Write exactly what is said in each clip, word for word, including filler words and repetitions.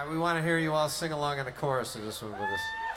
All right, we want to hear you all sing along in the chorus of this one with us.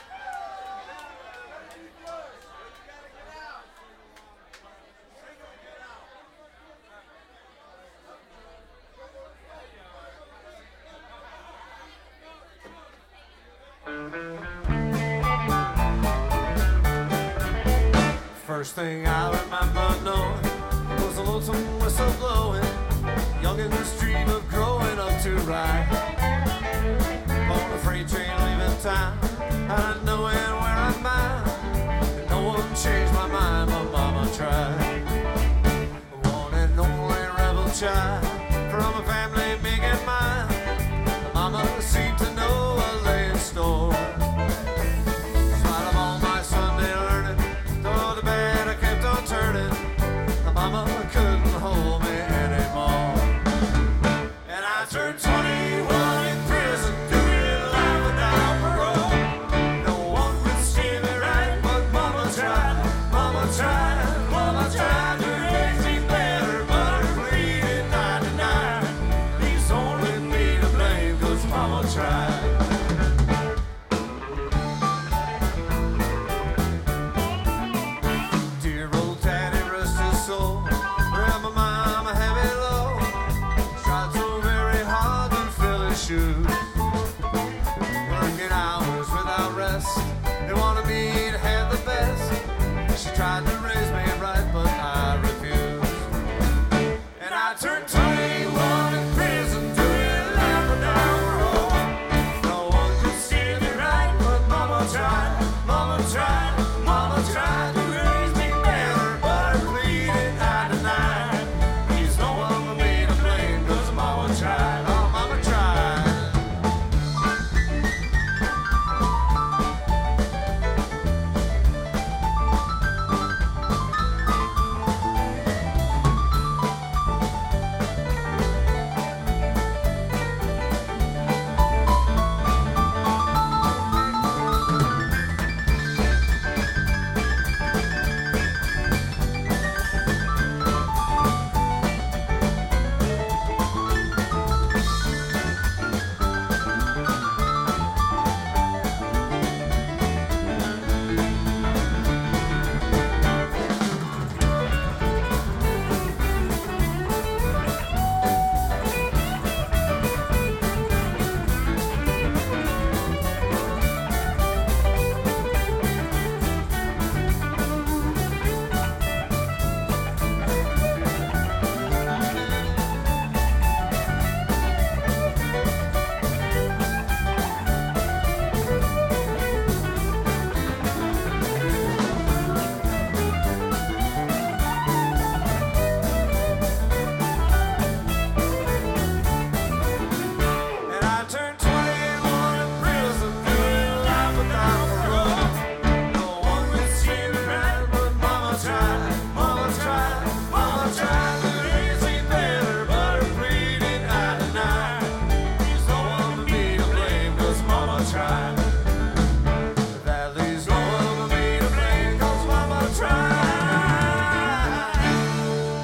First thing I remember knowing was a lonesome whistle blowing, young in this dream of growing up to ride on a freight train leaving town, not knowing where I'm bound. And no one changed my mind, but mama tried. One and only rebel child.